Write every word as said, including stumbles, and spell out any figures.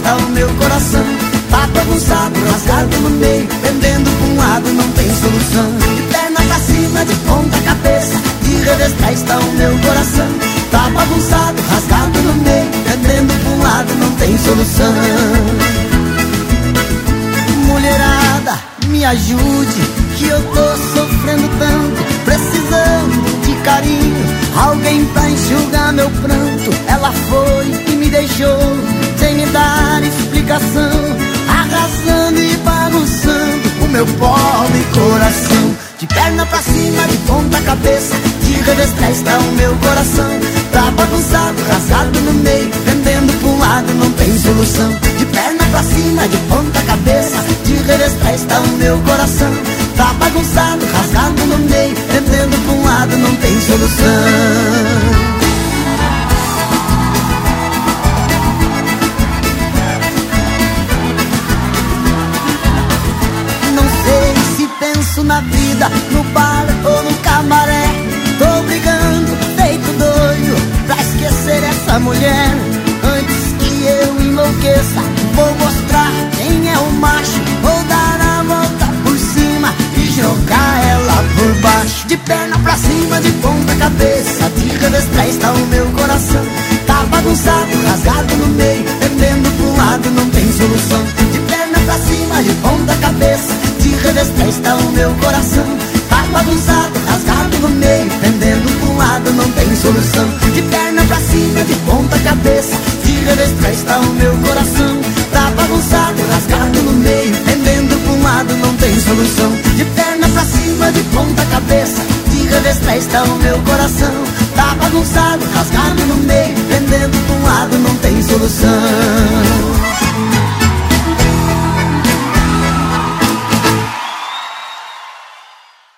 está o meu coração. Tá bagunçado, rasgado no meio, pendendo pra um lado, não tem solução. De perna pra cima, de ponta cabeça, de revés pra está o meu coração. Tá bagunçado, rasgado no meio, pendendo pra um lado, não tem solução. Mulherada, me ajude, que eu tô sofrendo tanto, precisando de carinho, alguém pra enxugar meu pranto. Ela foi e me deixou, sem me dar explicação, arrasando e bagunçando o meu pobre coração. De perna pra cima, de ponta cabeça, de revés pra está o meu coração. Tá bagunçado, rasgado no meio, pendendo pra um lado, não tem solução. De perna pra cima, de ponta cabeça, de revés pra está o meu coração. Tá bagunçado, rasgado no meio, pendendo pra um lado, não tem solução. Na vida, no bar ou no camaré, tô brigando, feito doido, pra esquecer essa mulher. Antes que eu enlouqueça, vou mostrar quem é o macho, vou dar a volta por cima e jogar ela por baixo. De perna pra cima, de ponta cabeça, de revés pra está o meu coração. Tá bagunçado, rasgado no meio, pendendo pra um lado, não tem solução. De perna pra cima, de ponta cabeça, de revés pra está o meu coração. Tá bagunçado, rasgado no meio, pendendo pra um lado, não tem solução. De perna pra cima, de ponta cabeça, de revés pra está o meu coração. Tá bagunçado, rasgado no meio, pendendo pra um lado, não tem solução. De perna pra cima, de ponta cabeça, de revés pra está o meu coração. Tá bagunçado, rasgado no meio, pendendo pra um lado, não tem